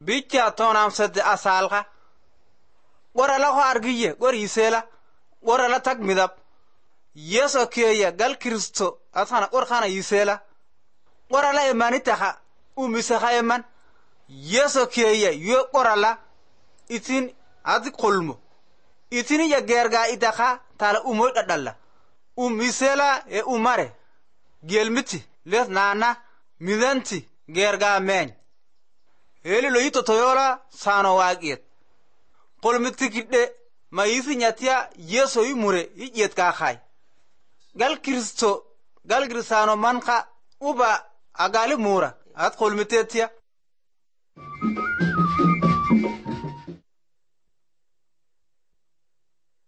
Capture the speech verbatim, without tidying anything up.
bicha tonam sad asalqa wara la ho argiye gori isela wara la tag midab yeso keya gal kristo atana qorxana isela wara la imanitaha umisaha eman yeso keya yo qorala itin adi qolmo itini ya gerga idaka tala umoy dadalla umisela e umare gelmiti les nana midanti gerga men eli lo yito toyola sano waqiet qolmiti kidde mayisi nyatia yeso yumure yet ka khay gal kristo gal grisano manqa uba agali mura at qolmitetia